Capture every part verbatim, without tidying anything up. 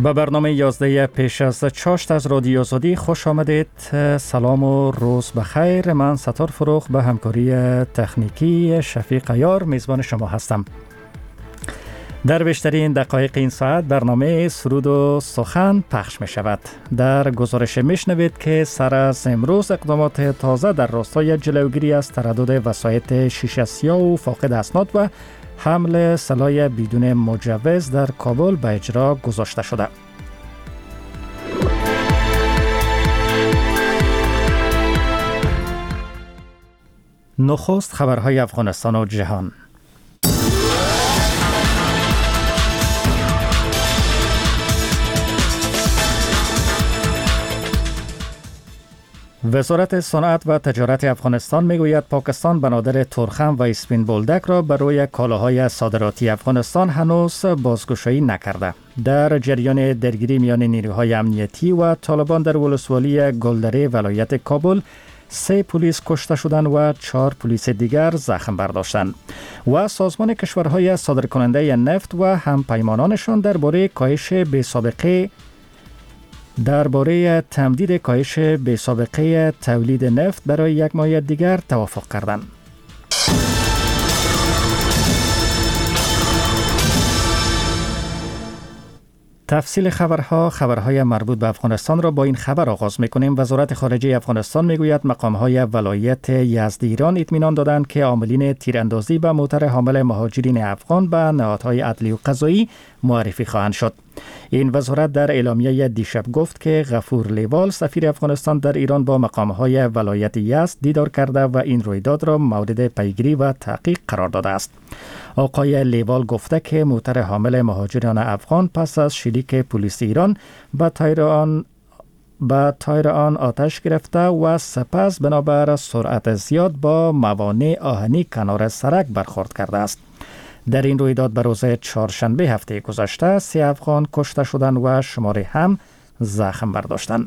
به برنامه یازده پیش از چاشت از رادیو آزادی خوش آمدید. سلام و روز بخیر. من ستار فروخ به همکاری تکنیکی شفیق عیار میزبان شما هستم. در بیشترین دقایق این ساعت برنامه سرود و سخن پخش می شود. در گزارش می شنوید که سر از امروز اقدامات تازه در راستای جلوگیری از تردد وسایط شیشه سیاه و فاقد اسناد و حمل سلاح بدون مجوز در کابل به اجرا گذاشته شده. نخست خبرهای افغانستان و جهان. وزارت صنعت و تجارت افغانستان میگوید پاکستان بنادر ترخم و اسپین بولدک را بر روی کالاهای صادراتی افغانستان هنوز بازگشایی نکرده. در جریان درگیری میان نیروهای امنیتی و طالبان در ولسوالی گلدره ولایت کابل، سه پلیس کشته شدند و چهار پلیس دیگر زخم برداشتند و سازمان کشورهای صادرکننده نفت و همپیمانانشان درباره کاهش بی‌سابقه درباره تمدید کاهش بی‌سابقه تولید نفت برای یک ماه دیگر توافق کردند. تفصیل خبرها خبرهای مربوط به افغانستان را با این خبر آغاز می‌کنیم. وزارت خارجه افغانستان میگوید مقام‌های ولایت یزد ایران اطمینان دادند که عاملین تیراندازی به موتر حامل مهاجرین افغان به نهادهای عدلی و قضایی معرفی خواهند شد. این وزارت در اعلامیه دیشب گفت که غفور لیوال سفیر افغانستان در ایران با مقام‌های ولایت یزد دیدار کرده و این رویداد را مورد پیگیری و تحقیق قرار داده است. آقای لیوال گفته که موتر حامل مهاجران افغان پس از شلیک پلیس ایران به تایر آن به تایر آن آتش گرفته و سپس بنابر سرعت زیاد با موانع آهنی کنار سرک برخورد کرده است. در این رویداد به روز چهارشنبه هفته گذشته سه افغان کشته شدند و شماری هم زخم برداشتند.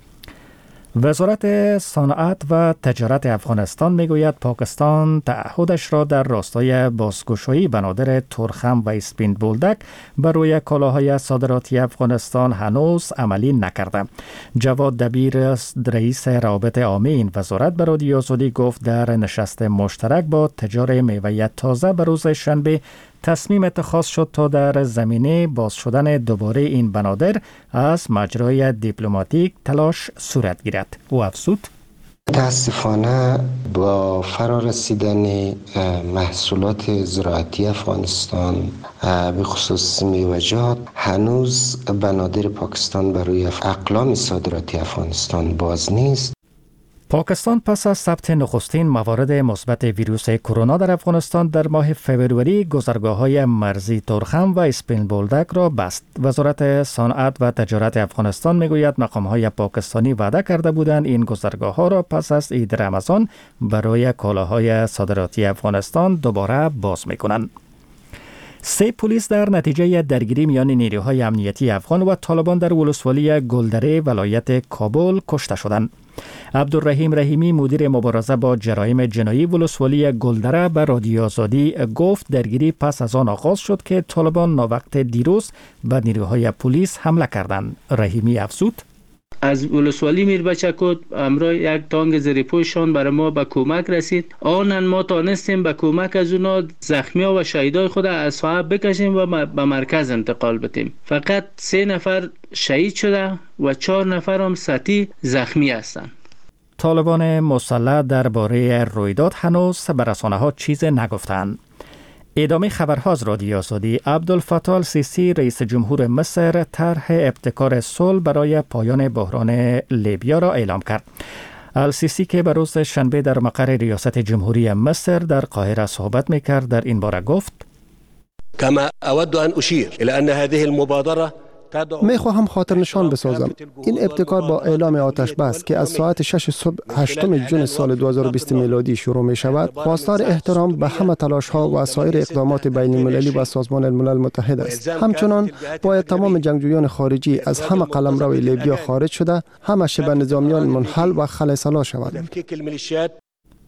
وزارت صنعت و تجارت افغانستان میگوید پاکستان تعهدش را در راستای بازگشایی بنادر ترخم و اسپین بولدک بر روی کالاهای صادراتی افغانستان هنوز عملی نکرده. جواد دبیر رئیس روابط عامه این وزارت به رادیو آزادی گفت در نشست مشترک با تجار میوه تازه به روز شنبه تصمیم اتخاذ شد تا در زمینه باز شدن دوباره این بنادر از مجرای دیپلماتیک تلاش صورت گیرد. او افزود: متاسفانه با فرارسیدن محصولات زراعتی افغانستان به خصوص میوه‌جات هنوز بنادر پاکستان برای اقلام صادراتی افغانستان باز نیست. پاکستان پس از ثبت نخستین موارد مثبت ویروس کرونا در افغانستان در ماه فوریه گذرگاه‌های مرزی ترخم و اسپین بولدک را بست. وزارت صنعت و تجارت افغانستان میگوید مقام‌های پاکستانی وعده کرده بودند این گذرگاه‌ها را پس از عید رمضان برای کالاهای صادراتی افغانستان دوباره باز می‌کنند. سه پلیس در نتیجه درگیری میان نیروهای امنیتی افغان و طالبان در ولسوالی گلدره ولایت کابل کشته شدند. عبدالرحیم رحیمی مدیر مبارزه با جرایم جنایی ولسوالی گلدره به رادیو آزادی گفت درگیری پس از آن آغاز شد که طالبان ناوقت دیروز به نیروهای پلیس حمله کردند. رحیمی افزود: از ولسوالی میربچه همراه یک تانک زیرپوششان برای ما به کمک رسید. آنن ما تانستیم به کمک از اونا زخمی ها و شهیدای خود از ساحه بکشیم و به مرکز انتقال بدیم. فقط سه نفر شهید شده و چهار نفر هم سطحی زخمی هستند. طالبان مسلح درباره رویداد هنوز به رسانه‌ها چیز نگفتند. ادامه خبرها از رادیو آزادی. عبدالفتاح السیسی رئیس جمهور مصر طرح ابتکار صلح برای پایان بحران لیبیا را اعلام کرد. السیسی که به روز شنبه در مقر ریاست جمهوری مصر در قاهره صحبت می‌کرد در این باره گفت: كما اود ان اشير الى ان هذه المبادره می خواهم خاطر نشان بسازم این ابتکار با اعلام آتش بس که از ساعت شش صبح هشتم ژوئن سال دو هزار و بیست میلادی شروع می شود خواستار احترام به همه تلاش ها و سایر اقدامات بین المللی و سازمان الملل متحد است. همچنان باید تمام جنگجویان خارجی از همه قلمرو لیبیا خارج شده، همه شبه نظامیان منحل و خلع سلاح شوند.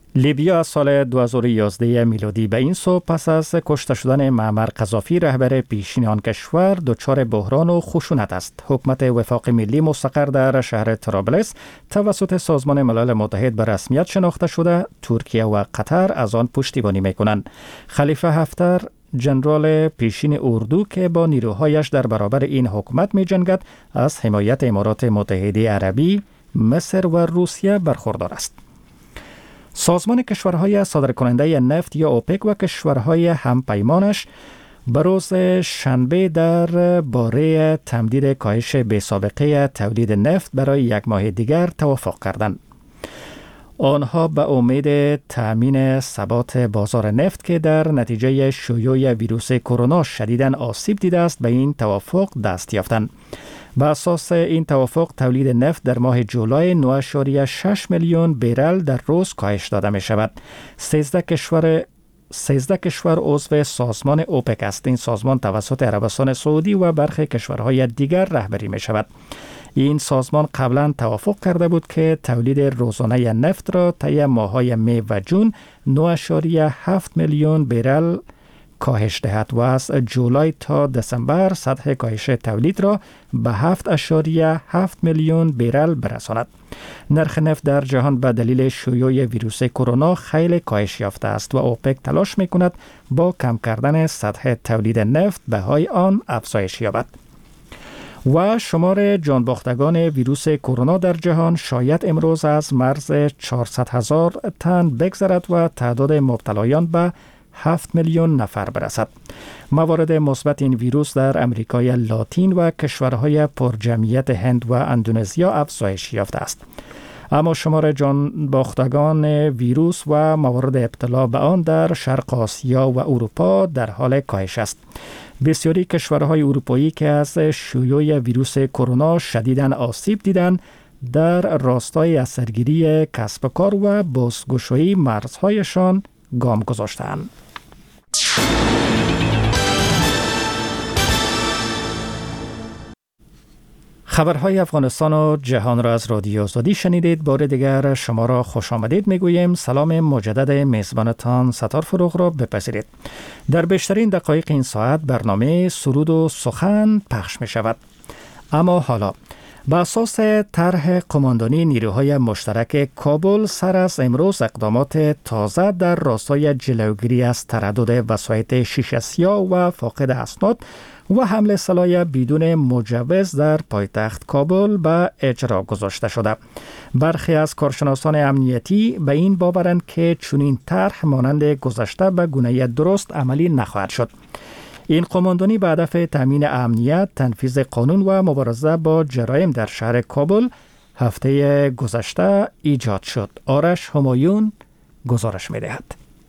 لیبیا از سال دو هزار و یازده میلادی به این سو پس از کشته شدن معمر قذافی رهبر پیشین آن کشور دچار بحران و خشونت است. حکومت وفاق ملی مستقر در شهر طرابلس توسط سازمان ملل متحد به رسمیت شناخته شده، ترکیه و قطر از آن پشتیبانی میکنند. خلیفه حفتر جنرال پیشین اردو که با نیروهایش در برابر این حکومت می جنگد از حمایت امارات متحده عربی، مصر و روسیه برخوردار است. سازمان کشورهای صادرکننده نفت یا اوپک و کشورهای همپیمانش به روز شنبه در باره تمدید کاهش بی‌سابقه تولید نفت برای یک ماه دیگر توافق کردند. آنها به امید تأمین ثبات بازار نفت که در نتیجه شیوع ویروس کرونا شدیداً آسیب دیده است به این توافق دست یافتند. به اساس این توافق تولید نفت در ماه جولای نه اشاریه شش میلیون برل در روز کاهش داده می شود. سیزده کشور سیزده کشور عضو سازمان اوپک است. این سازمان توسط عربستان سعودی و برخی کشورهای دیگر رهبری می شود. این سازمان قبلا توافق کرده بود که تولید روزانه نفت را طی ماه‌های می و جون نه اشاریه هفت میلیون برل کاهش دهد و از جولای تا دسامبر سطح کاهش تولید را به هفت اشاریه هفت میلیون برل برساند. نرخ نفت در جهان به دلیل شیوع ویروس کرونا خیلی کاهش یافته است و اوپک تلاش میکند با کم کردن سطح تولید نفت بهای آن افزایش یابد. و شمار جانباختگان ویروس کرونا در جهان شاید امروز از مرز چهارصد هزار تن بگذرد و تعداد مبتلایان به هفت میلیون نفر برسد. موارد مثبت این ویروس در امریکای لاتین و کشورهای پرجمعیت هند و اندونزیا افزایش یافته است. اما شمار جانباختگان ویروس و موارد ابتلا به آن در شرق آسیا و اروپا در حال کاهش است. بسیاری کشورهای اروپایی که از شیوع ویروس کرونا شدیداً آسیب دیدند در راستای از سرگیری کسب و کار و بازگشایی مرزهایشان گام گذاشتند. خبرهای افغانستان و جهان را از رادیو آزادی شنیدید. بار دیگر شما را خوش آمدید میگوییم. سلام مجدد میزبانتان ستار فروغ را بپذیرید. در بیشترین دقایق این ساعت برنامه سرود و سخن پخش می شود. اما حالا به اساس طرح قماندانی نیروهای مشترک کابل سر از امروز اقدامات تازه در راستای جلوگیری از تردد وسایط شیشه سیاه و فاقد اسناد و حمل سلاح بدون مجوز در پایتخت کابل به اجرا گذاشته شده. برخی از کارشناسان امنیتی به این باورند که چنین طرح مانند گذشته به گونه درست عملی نخواهد شد. این قماندانی به هدف تامین امنیت، تنفیذ قانون و مبارزه با جرایم در شهر کابل هفته گذشته ایجاد شد. آرش همایون گزارش می‌دهد.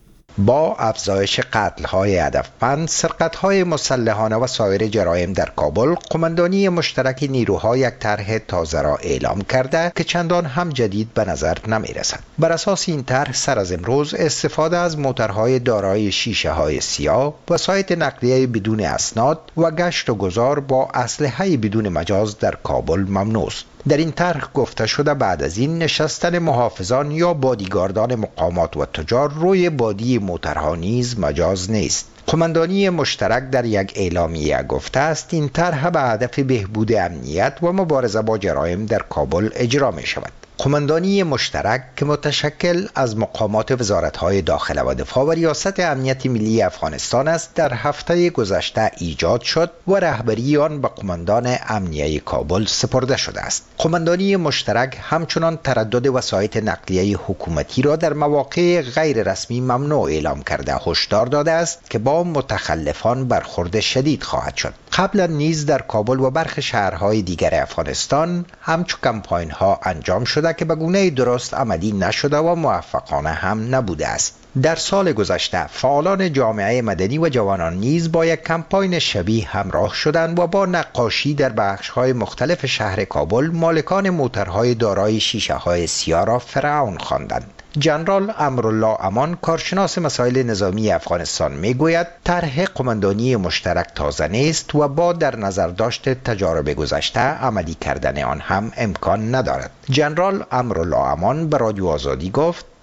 با افزایش قتل‌های هدفمند، سرقت‌های مسلحانه و سایر جرایم در کابل، قماندانی مشترک نیروها یک طرح تازه را اعلام کرده که چندان هم جدید به نظر نمی‌رسد. بر اساس این طرح سر از امروز استفاده از موتورهای دارای شیشه‌های سیاه، وسایط نقلیه بدون اسناد و گشت و گذار با اسلحه بدون مجاز در کابل ممنوع است. در این طرح گفته شده بعد از این نشستن محافظان یا بادیگاردان مقامات و تجار روی بادی موترها نیز مجاز نیست. قماندانی مشترک در یک اعلامیه گفته است این طرح به هدف بهبود امنیت و مبارزه با جرایم در کابل اجرا می شود. قماندانی مشترک که متشکل از مقامات وزارت‌های داخله و دفاع و ریاست امنیت ملی افغانستان است، در هفته گذشته ایجاد شد و رهبری آن به قماندان امنیه کابل سپرده شده است. قماندانی مشترک همچنان تردد وسایط نقلیه حکومتی را در مواقع غیر رسمی ممنوع اعلام کرده هشدار داده است که با متخلفان برخورد شدید خواهد شد. قبلا نیز در کابل و برخی شهرهای دیگر افغانستان همچو کمپاین‌ها انجام شده که به گونه درست عملی نشده و موفقانه هم نبوده است. در سال گذشته فعالان جامعه مدنی و جوانان نیز با یک کمپاین شبیه همراه شدند و با نقاشی در بخش‌های مختلف شهر کابل مالکان موترهای دارای شیشه‌های سیاه را فرعون خواندند. جنرال امرالله امان، کارشناس مسائل نظامی افغانستان، میگوید طرح قماندانی مشترک تازه نیست و با در نظر داشت تجارب گذشته عملی کردن آن هم امکان ندارد. جنرال امرالله امان به رادیو آزادی گفت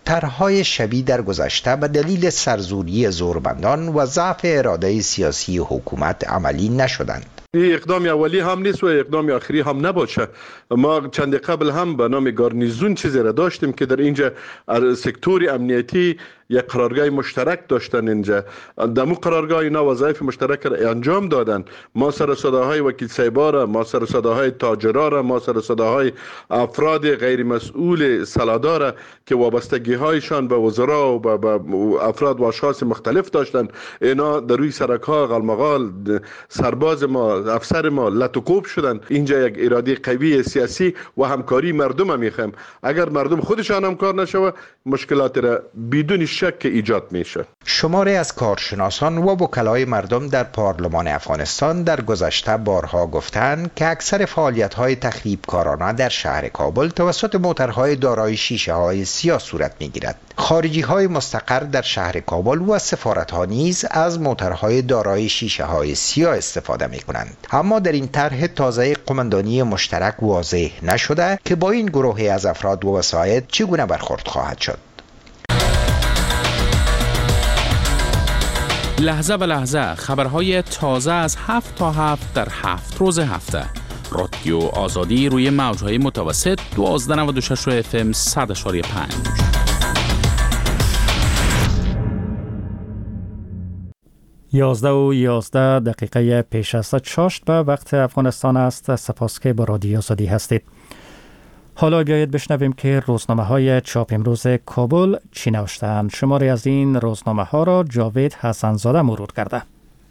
طرحهای شبیه در گذشته به دلیل سرزوری زورمندان و ضعف اراده سیاسی حکومت عملی نشدند. این اقدام اولی هم نیست و اقدام آخری هم نباشه. ما چند قبل هم به نام گارنیزون چیزی را داشتیم که در اینجا سکتور امنیتی یک قرارگاه مشترک داشتن. اینجا در مو قرارگاه اینا وظایف مشترک را انجام دادن. ما سر صداهای وکیل صاحبا را، ما سر صداهای تاجرا را، ما سر صداهای افراد غیر مسئول سلادا را که وابستگی هایشان به وزرا و به افراد و اشخاص مختلف داشتن، اینا در روی سرک ها غلمغال سرباز ما، افسر ما لطوکوب شدن. اینجا یک اراده قوی سیاسی و همکاری مردم هم میخوایم. اگر مردم خودشان همکار نشوه مشکلات را بدون شک ایجاد میشه. شماری از کارشناسان و وکلای مردم در پارلمان افغانستان در گذشته بارها گفتند که اکثر فعالیت‌های تخریبکارانه در شهر کابل توسط موترهای دارای شیشه‌های سیاه صورت می‌گیرد. خارجی‌های مستقر در شهر کابل و سفارت‌ها نیز از موترهای دارای شیشه‌های سیاه استفاده می‌کنند. اما در این طرح تازه قماندانی مشترک واضح نشده که با این گروه از افراد و وسایط چگونه برخورد خواهد شد. لحظه به لحظه خبرهای تازه از هفت تا هفت در هفت روز هفته. رادیو آزادی روی موجهای متوسط دوازده نود و شش اف ام صد اشاری پنج. یازده و یازده دقیقه پیش از شش به وقت افغانستان است. سپاس که با رادیو آزادی هستید. حالا بیایید بشنویم که روزنامه های چاپ امروز کابل چی نوشتند. شماری از این روزنامه ها را جاوید حسنزاده مرور کرده.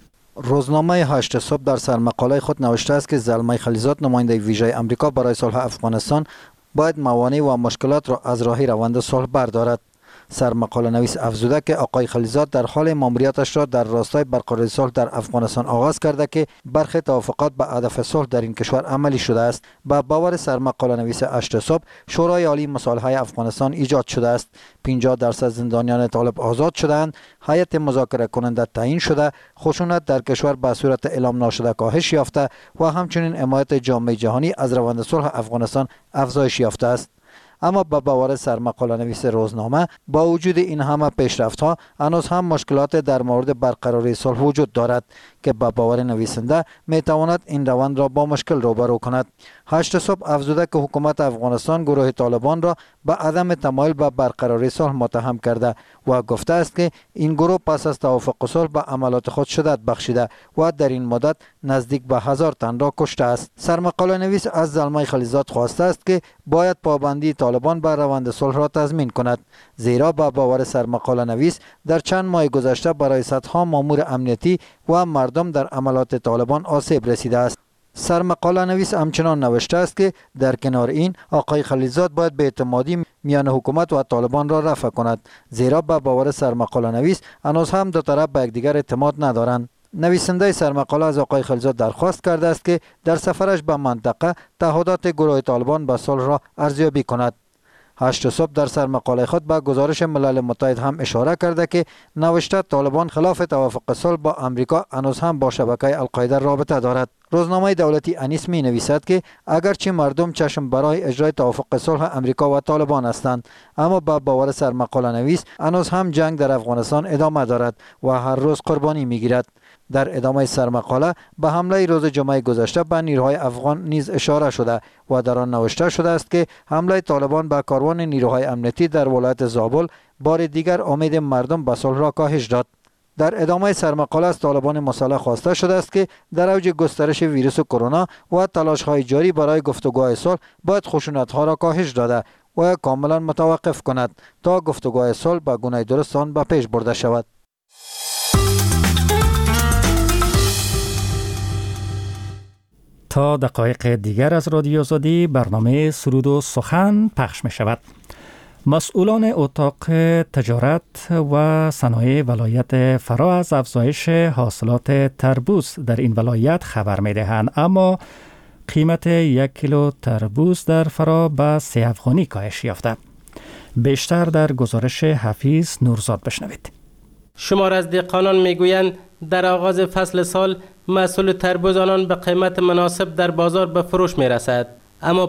روزنامه هشت صبح در سرمقاله خود نوشته است که زلمه خلیزاد نماینده ویژه امریکا برای صلح افغانستان باید موانع و مشکلات را از راه روند صلح بردارد. سرمقاله نویس افزوده که آقای خلیزاد در حال ماموریتش را در راستای برقراری صلح در افغانستان آغاز کرده که برخی توافقات به هدف صلح در این کشور عملی شده است. با باور سرمقاله نویس هشت صبح شورای عالی مصالحه افغانستان ایجاد شده است. پنجاه درصد زندانیان طالب آزاد شده‌اند. هیئت مذاکره کننده تعیین شده. خشونت در کشور به صورت اعلام ناشده کاهش یافته و همچنین حمایت جامعه جهانی از روند صلح افغانستان افزایش یافته است. اما با باور سرمقاله نویس روزنامه با وجود این همه پیشرفت‌ها هنوز هم مشکلات در مورد برقراری صلح وجود دارد که با باور نویسنده میتواند این روند را با مشکل روبرو کند. هشت صبح افزوده که حکومت افغانستان گروه طالبان را به عدم تمایل به برقراری صلح متهم کرده و گفته است که این گروه پس از توافق صلح به عملات خود شدت بخشیده و در این مدت نزدیک به هزار تن را کشته است. سرمقاله نویس از زلمه خلیزاد خواسته است که باید پابندی طالبان بر روند صلح را تضمین کند، زیرا با باور سرمقاله نویس در چند ماه گذشته برای صدها مامور امنیتی و مردم در عملات طالبان آسیب رسیده است. سرمقاله نویس همچنان نوشته است که در کنار این آقای خلیزاد باید به اعتمادی میان حکومت و طالبان را رفع کند، زیرا با باور سرمقاله نویس هنوز هم دو طرف به یکدیگر اعتماد ندارند. نویسنده سرمقاله از آقای خلیزاد درخواست کرده است که در سفرش به منطقه تعهدات گروه طالبان به صلح را ارزیابی کند. هشت صبح در سرمقاله خود به گزارش ملل متحد هم اشاره کرده که نوشته طالبان خلاف توافق صلح با امریکا هنوز هم با شبکه القاعده رابطه دارد. روزنامه دولتی انیس می نویسد که اگرچه مردم چشم برای اجرای توافق صلح امریکا و طالبان هستند، اما با باور سرمقاله نویس هنوز هم جنگ در افغانستان ادامه دارد و هر روز قربانی می گیرد. در ادامه سرمقاله به حمله روز جمعه گذشته به نیروهای افغان نیز اشاره شده و در آن نوشته شده است که حمله طالبان به کاروان نیروهای امنیتی در ولایت زابل بار دیگر امید مردم به صلح را کاهش داد. در ادامه سرمقاله از طالبان مسلح خواسته شده است که در اوج گسترش ویروس کرونا و تلاش‌های جاری برای گفتگوهای صلح باید خشونت‌ها را کاهش داده و کاملا متوقف کند تا گفتگوهای صلح به گونه درست آن به پیش برده شود. تا دقایق دیگر از رادیو آزادی برنامه سرود و سخن پخش می شود. مسئولان اتاق تجارت و صنایع ولایت فرا از افزایش حاصلات تربوز در این ولایت خبر می دهند، اما قیمت یک کیلو تربوز در فرا به سه افغانی کاهش یافته. بیشتر در گزارش حفیظ نورزاد بشنوید. شمار از دهقانان میگویند در آغاز فصل سال محصول تربوز آنان به قیمت مناسب در بازار به فروش می رسد، اما